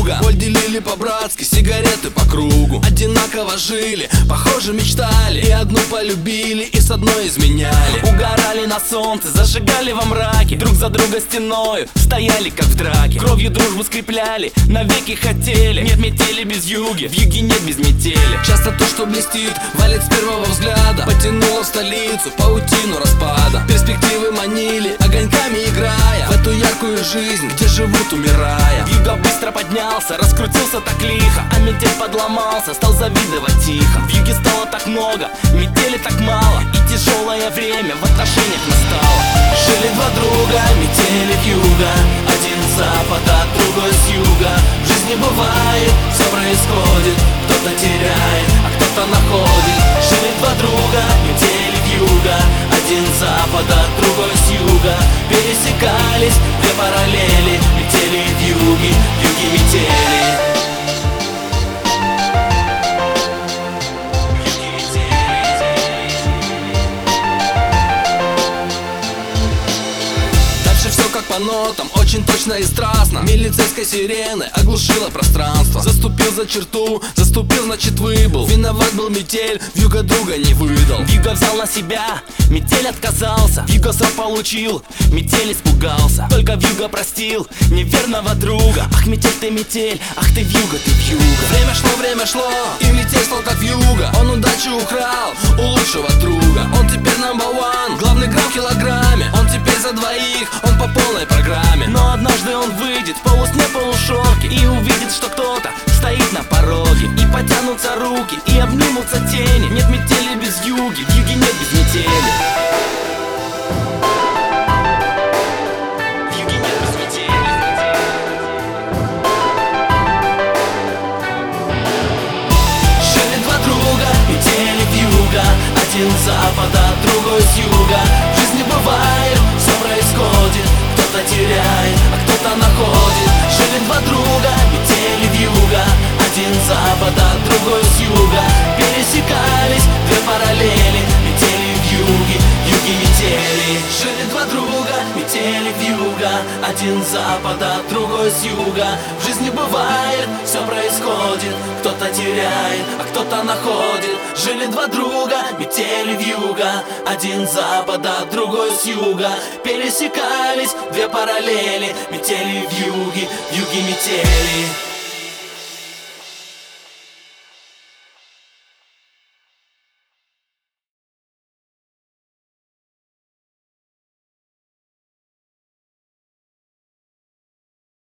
друга. Боль делили по-братски, сигареты по кругу. Одинаково жили, похоже мечтали. И одну полюбили, и с одной изменяли. Угорали на солнце, зажигали во мраке. Друг за друга стеною стояли как в драке. Кровью дружбу скрепляли, навеки хотели. Нет метели без юги, в юге нет без метели. Часто то, что блестит, валит с первого взгляда. Потянуло в столицу паутину распада. Перспективы манили, огоньками играя в эту яркую жизнь, где живут умирая. Вьюга быстро поднялся, раскрутился так лихо. А метель подломался, стал завидовать тихо. В юге стало так много, метели так мало. И тяжелое время в отношениях настало. Жили два друга, метели вьюга. Один с запада, другой с юга. В жизни бывает, все происходит. Кто-то теряет, а кто-то находит. Жили два друга, метели вьюга. Один с запада, другой с юга. Пересекались две параллели. Метели вьюги, вьюги метели. Все как по нотам, очень точно и страстно. Милицейской сирены оглушила пространство. Заступил за черту, заступил, значит выбыл. Виноват был метель, вьюга друга не выдал. Вьюга взял на себя, метель отказался. Вьюга срок получил, метель испугался. Только вьюга простил неверного друга. Ах, метель, ах ты вьюга, ты вьюга. Время шло, и метель стал как вьюга. Он удачу украл у лучшего друга. Он теперь number one, главный грамм в килограмме. Он теперь за двоих, он по полной программе. Но однажды он выйдет в полусне, полушорке и увидит, что кто-то стоит на пороге. И потянутся руки, и обнимутся тени. Нет метели без вьюги, в юге нет без метели. В юге нет без метели. Жили два друга, метели вьюга. Один с запада, другой с юга. В жизни бывает, все происходит. Кто-то теряет, а кто-то находит. Жили два друга, метели вьюга. Один с запада, другой с юга. Пересекались две параллели. Метели вьюги, вьюги метели. Жили два друга, метели вьюга. Один с запада, другой с юга. В жизни бывает, все происходит. Кто-то теряет, а кто-то находит. Жили два друга, метели вьюга. Один с запада, другой с юга. Пересекались две параллели. Метели вьюги, вьюги метели.